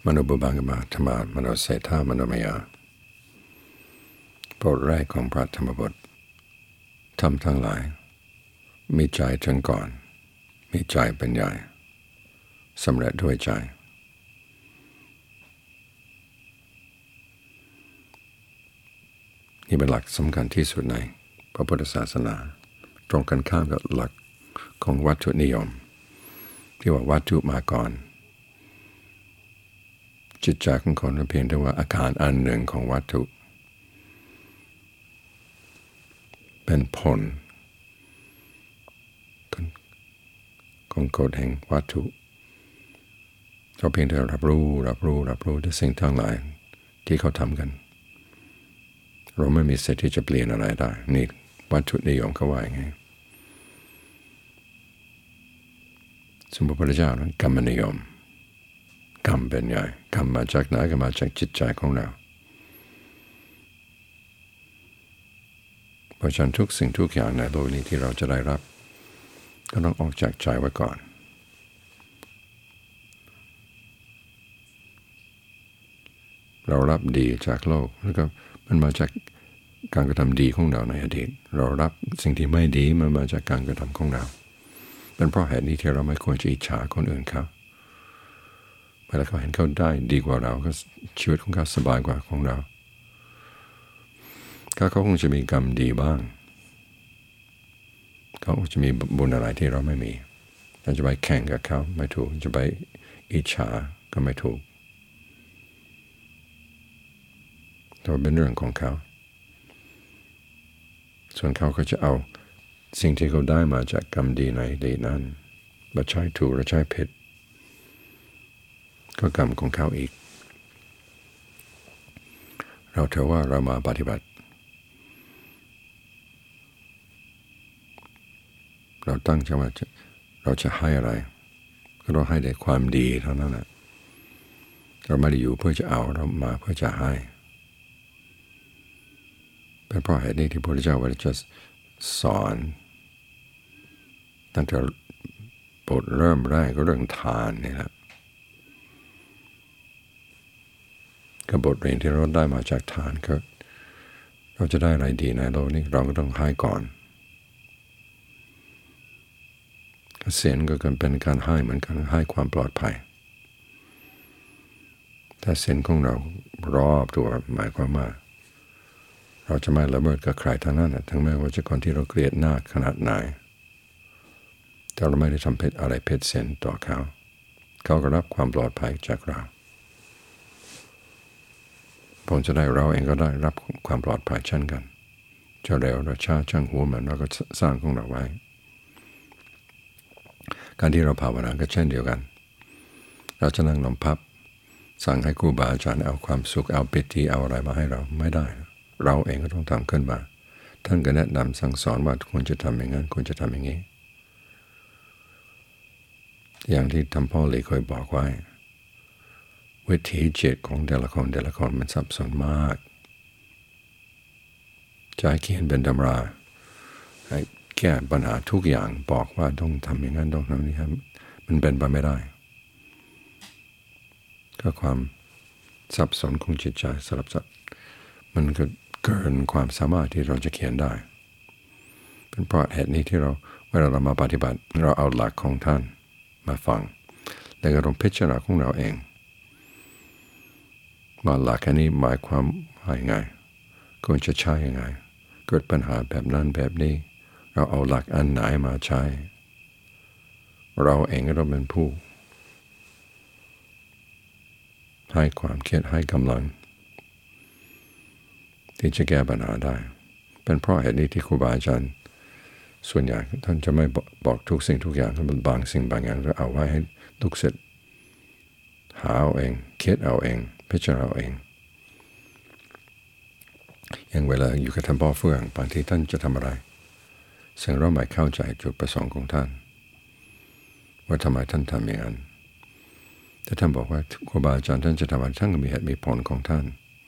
มโนบุบังกมาธรรมามโนเศรษฐามโนมยาบทแรกของพระธรรมบททำทั้งหลายมีใจถึงก่อนมีใจเป็นใหญ่สำเร็จด้วยใจนี่เป็นหลักสำคัญที่สุดในพระพุทธศาสนาตรงกันข้ามกับหลักของวัตถุนิยมที่ว่าวัตถุมาก่อนจิตใจของคนเพียงแต่ว่าอาการอันหนึ่งของวัตถุเป็นผลของกฎแห่งวัตถุเราเพียงแต่รับรู้ในสิ่งทั้งหลายที่เขาทำกันเราไม่มีสิทธิ์ที่จะเปลี่ยนอะไรได้นี่วัตถุนิยมเขาว่าอย่างไงสมมติพระเจ้านั้นกรรมนิยมกรรมเป็นใหญ่กรรมมาจากไหนก็มาจากจิตใจของเราเพราะฉะนั้นทุกสิ่งทุกอย่างในโลกนี้ที่เราจะได้รับก็ต้องออกจากใจไว้ก่อนเรารับดีจากโลกแล้วก็มันมาจากการกระทำดีของเราในอดีตเรารับสิ่งที่ไม่ดีมันมาจากการกระทำของเราเป็นเพราะเหตุนี้ที่เราไม่ควรจะอิจฉาคนอื่นเขาเมื่อเขาเห็นเขาได้ดีกว่าเราก็ชีวิตของเขาสบายกว่าของเราเขาคงจะมีกรรมดีบ้างเขาคงจะมีบุญอะไรที่เราไม่มีเราจะไปแข่งกับเขาไม่ถูกจะไปอิจฉาก็ไม่ถูกแต่เป็นเรื่องของเขาส่วนเขาก็จะเอาสิ่งที่เขาได้มาจากกรรมดีในอดีตนั้นมาใช้ถูกหรือใช้ผิดก็กรรมของเขาอีกเราถือว่าเรามาปฏิบัติเราตั้งใจว่าเราจะให้อะไรก็ต้องให้ได้ความดีเท่านั้นแหละเราไม่ได้อยู่เพื่อจะเอาเรามาเพื่อจะให้เป็นเพราะเหตุนี้ที่พระพุทธเจ้าจะสอนตั้งแต่บทเริ่มแรกก็เรื่องทานนี่แหละกับบทเรียนที่เราได้มาจากทานก็เราจะได้อะไรดีในโลกนี้เราก็ต้องให้ก่อนศีลก็เป็นการให้เหมือนกันให้ความปลอดภัยแต่ศีลของเรารอบตัวหมายความว่าเราจะไม่ละเมิดกับใครทั้งนั้นทั้งแม้ว่าจะคนที่เราเกลียดหน้าขนาดไหนแต่เราไม่ได้ทำผิดอะไรผิดศีลต่อเขาเขาก็รับความปลอดภัยจากเราผมจะได้เราเองก็ได้รับความปลอดภัยเช่นกันจะเร็วหรือช้าช่างหัวมันเราก็สร้างของเราไว้การที่เราภาวนาก็เช่นเดียวกันเราจะนั่งลมพับสั่งให้ครูบาอาจารย์เอาความสุขเอาปิติเอาอะไรมาให้เราไม่ได้เราเองก็ต้องทำขึ้นมาท่านก็แนะนำสั่งสอนว่าควรจะทำอย่างนั้นควรจะทำอย่างนี้อย่างที่ท่านพ่อหลีเคยบอกไว้วิถีจิตของแต่ละคนมันซับซ้อนมากจะเขียนเป็นตำราให้แก้ปัญหาทุกอย่างบอกว่าต้องทำอย่างนั้นต้องทำอย่างนี้มันเป็นไปไม่ได้ก็ความสับสนของจิตใจสลับซับมันก็เกินความสามารถที่เราจะเขียนได้เป็นเพราะเหตุนี้ที่เวลาเรามาปฏิบัติเราเอาหลักของท่านมาฟังแล้วก็ต้องพิจารณาของเราเองว่าหลักอันนี้หมายความว่ายังไงควรจะใช้ยังไงเกิดปัญหาแบบนั้นแบบนี้เราเอาหลักอันไหนมาใช้เราเองก็ต้องเป็นผู้ให้ความคิดให้กำลังที่จะแก้ปัญหาได้เป็นเพราะเหตุนี้ที่ครูบาอาจารย์ส่วนใหญ่ท่านจะไม่บอกทุกสิ่งทุกอย่างท่านบางสิ่งบางอย่างจะเอาไว้ให้ลูกศิษย์หาเอาเองคิดเอาเองพิจารณาเอาเองอย่างเวลาอยู่กับท่านพ่อเฟื่องบางทีท่านจะทำอะไรซึ่งเราไม่เข้าใจจุดประสงค์ของท่านว่าทำไมท่านทำอย่างนั้นแต่ท่านบอกว่าครูบาอาจารย์ท่านจะทำอะไรท่านก็มีเหตุมีผลของท่าน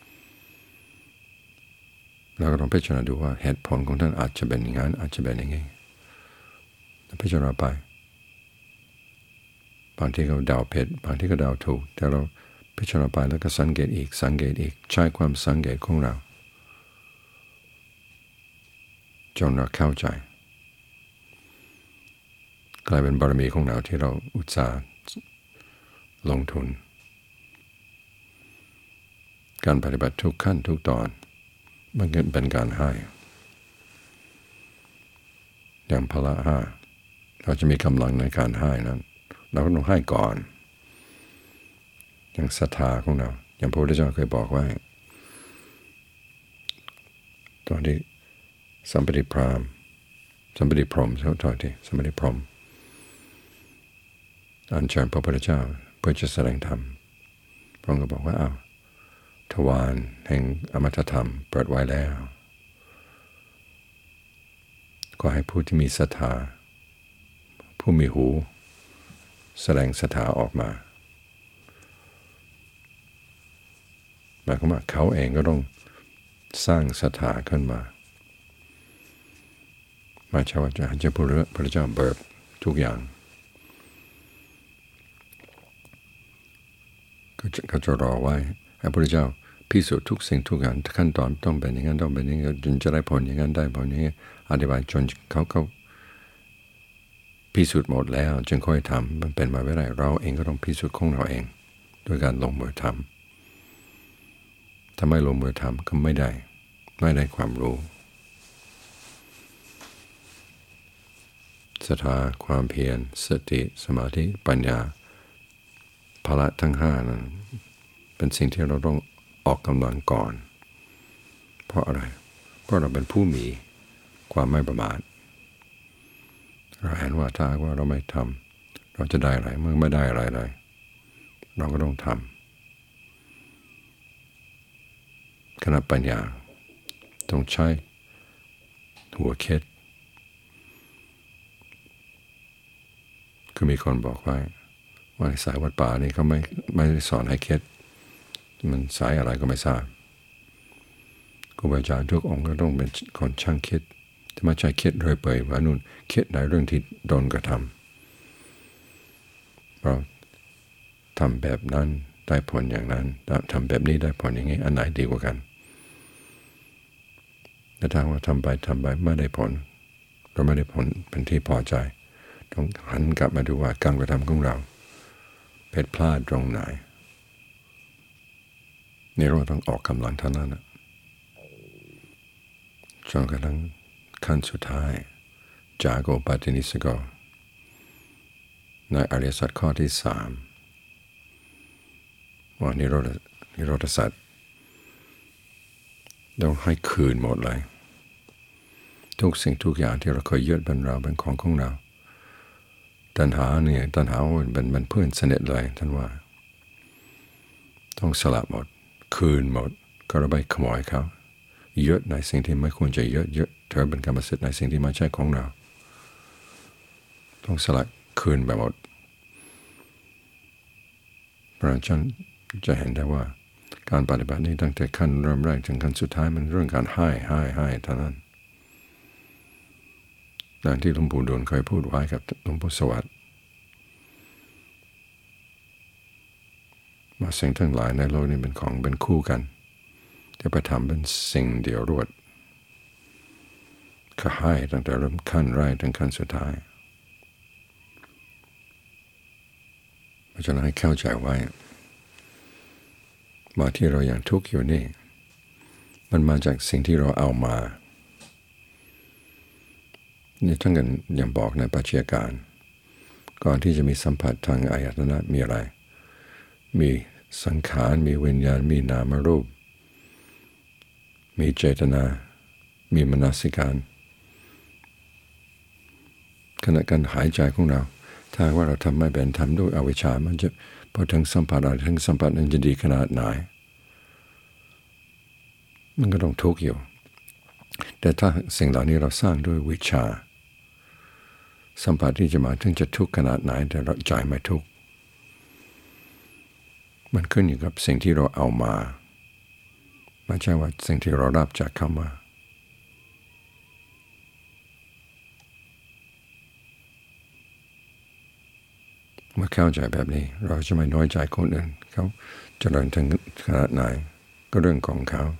เราก็ต้องพิจารณาดูว่าเหตุผลของท่านอาจจะเป็นอย่างนั้นอาจจะเป็นอย่างนี้พิจารณาไปบางทีก็เดาผิดบางทีก็เดาถูกแต่เราพิจารณาไปแล้วก็สังเกตอีกใช้ความสังเกตของเราจนเราเข้าใจกลายเป็นบารมีของเราที่เราอุตส่าห์ลงทุนการปฏิบัติทุกขั้นทุกตอนมันเป็นการให้อย่างพละห้าเราจะมีกำลังในการให้นั้นเราก็ต้องให้ก่อนอย่างศรัทธาของเราอย่างพระพุทธเจ้าเคยบอกไว้ตอนที่สัมปติพรหมอัญเชิญพระพุทธเจ้าเพื่อจะแสดงธรรมพระองค์ก็บอกว่าทวารแห่งอมตะธรรมเปิดไว้แล้วก็ให้ผู้ที่มีศรัทธาผู้มีหูแสดงศรัทธาออกมาหมายความว่าเขาเองก็ต้องสร้างศรัทธาขึ้นมาไม่ใช่ว่าจะให้พระพุทธเจ้าเบิกทุกอย่างก็จะรอไว้ให้พระพุทธเจ้าพิสูจน์ทุกสิ่งทุกอย่างขั้นตอนต้องเป็นอย่างนั้นต้องเป็นอย่างนี้จนจะได้ผลอย่างนั้นได้ผลอย่างนี้อธิบายจนเขาพิสูจน์หมดแล้วจึงค่อยทำมันเป็นมาไม่ได้เราเองก็ต้องพิสูจน์ของเราเองโดยการลงมือทำถ้าไม่ลงมือทำก็ไม่ได้ความรู้ศรัทธาความเพียรสติสมาธิปัญญาพละทั้งห้านั้นเป็นสิ่งที่เราต้องออกกำลังก่อนเพราะอะไรเพราะเราเป็นผู้มีความไม่ประมาทเราเห็นว่าถ้าว่าเราไม่ทำเราจะได้อะไรเมื่อไม่ได้อะไรเลยเราก็ต้องทำขณะปัญญาต้องใช้หัวคิดคือมีคนบอกว่าสายวัดป่านี่เขาไม่ได้สอนให้คิดมันสายอะไรก็ไม่ทราบครูบาอาจารย์ทุกองค์ก็ต้องเป็นคนช่างคิดจะมาใช้คิดเรื่อยเปื่อยว่านู่นคิดในเรื่องที่โดนกระทำเราทำแบบนั้นได้ผลอย่างนั้นทำแบบนี้ได้ผลอย่างนี้อันไหนดีกว่ากันแต่ถ้าว่าทำไปไม่ได้ผลเราไม่ได้ผลเป็นที่พอใจต้องหันกลับมาดูว่าการกระทำของเราผิดพลาดตรงไหนนี่เราต้องออกกำลังเท่านั้นจนกระทั่งขั้นสุดท้ายจากโกปาตินิสโกในอริยสัจข้อที่3ว่านิโรธสัจต้องให้คืนหมดเลยทุกสิ่งทุกอย่างที่เราเคยยึดเป็นเราเป็นของเราตัณหาเป็นเพื่อนสนิทเลยท่านว่าต้องสละหมดคืนหมดก็เราไปขโมยเขายึดในสิ่งที่ไม่ควรจะยึดเธอเป็นกรรมสิทธิ์ในสิ่งที่ไม่ใช่ของเราต้องสละคืนไปหมดเพราะฉะนั้นจะเห็นได้ว่าการปฏิบัตินี้ตั้งแต่ขั้นเริ่มแรกถึงขั้นสุดท้ายมันเรื่องการให้เท่านั้นดังที่หลวงปู่ดูลเคยพูดไว้กับหลวงปู่สวัสดิ์ว่าสิ่งทั้งหลายในโลกนี้เป็นคู่กันจะไปทำเป็นสิ่งเดียวรวดก็ให้ตั้งแต่เริ่มขั้นแรกถึงขั้นสุดท้ายเพราะฉะนั้นให้เข้าใจไว้ว่าที่เราอย่างทุกข์อยู่นี่มันมาจากสิ่งที่เราเอามานี่ทั้งกันอย่างบอกในปัจจัยการก่อนที่จะมีสัมผัสทางอายตนะมีอะไรมีสังขารมีวิญญาณมีนามรูปมีเจตนามีมนสิการขณะการหายใจของเราถ้าว่าเราทำไม่เป็นทำด้วยอวิชชามันจะพอถึงสัมผัสอะไรถึงสัมผัสนั้นจะดีขนาดไหนมันก็ต้องทุกข์อยู่แต่ถ้าสิ่งเหล่านี้เราสร้างด้วยวิชาสัมผัสที่จะมาถึงจะทุกข์ขนาดไหนแต่เราใจไม่ทุกข์มันขึ้นอยู่กับสิ่งที่เราเอามาไม่ใช่ว่าสิ่งที่เรารับจากเขามาเมื่อเข้าใจแบบนี้เราจะไม่น้อยใจคนอื่นเขาเจริญถึงขนาดไหนก็เรื่องของเขา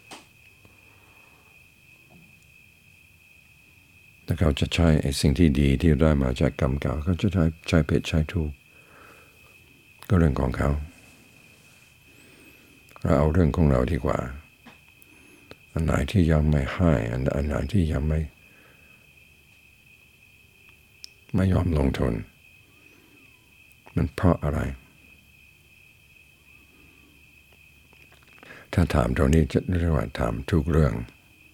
แต่เขาจะใช้ไอ้สิ่งที่ดีที่ได้มาจากกรรมเก่าเขาจะใช้ผิดใช้ถูกก็เรื่องของเขาเราเอาเรื่องของเราดีกว่าอันไหนที่ยังไม่ให้อันไหนที่ยังไม่ยอมลงทุนมันเพราะอะไรถ้าถามตรงนี้จะเรียกว่าถามทุกเรื่อง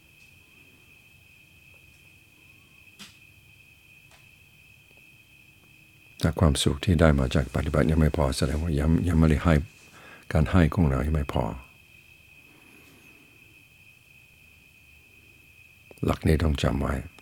ถ้าความสุขที่ได้มาจากปฏิบัติยังไม่พอแสดงว่ายังไม่ได้ให้การให้ของเรายังไม่พอหลักนี้ต้องจำไว้